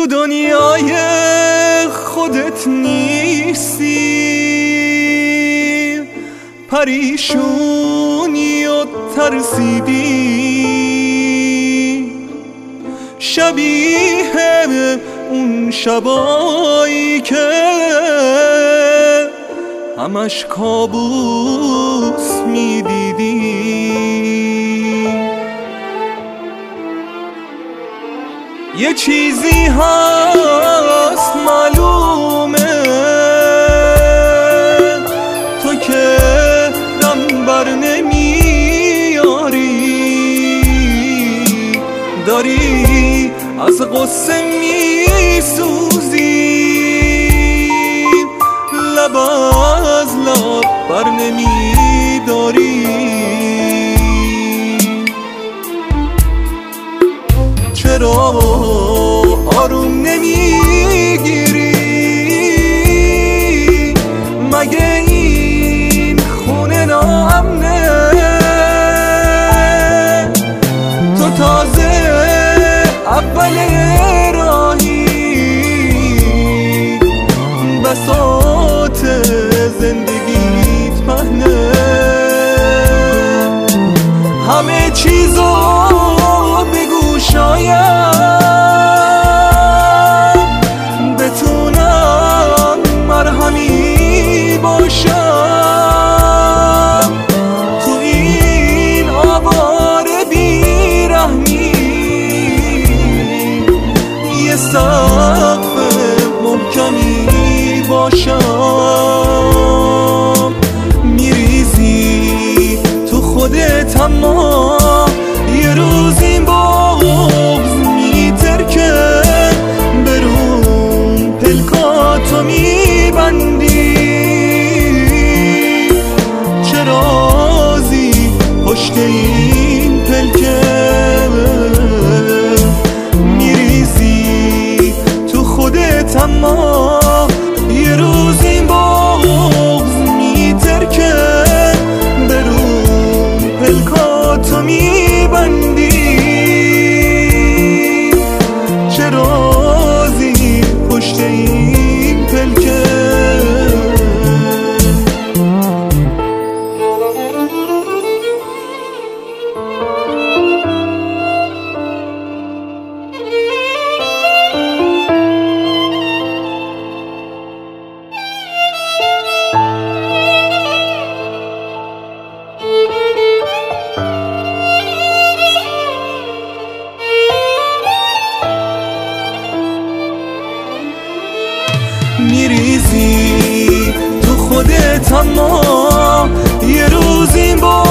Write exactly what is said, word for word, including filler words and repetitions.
تو دنیای خودت نیستی، پریشونی و ترسیدی، شبیه اون شبایی که همش کابوس میدیدی. یه چیزی هست معلومه، تو که دم بر نمیاری، داری از غصه میسوزی، لب از لب بر نمیداری. چرا آروم نمیگیری؟ مگه این خونه ناامنه؟ تو تازه اول راهی، بساط زندگیت پهنه، همه چیزو بگو شاید بتونم مرهمی باشم تو این آواره بیرحمی. یه سقف محکمی باشم، میریزی تو خودت اما یه روز این بغض میترکه، برون پلکاتو میبندی. چه رازی پشت این پلکه، میریزی تو خودت اما یه روز این بغض میترکه، برون پلکاتو میبندی. چه رازی پشت این پلکه. میریزی تو خودت اما یه روز این با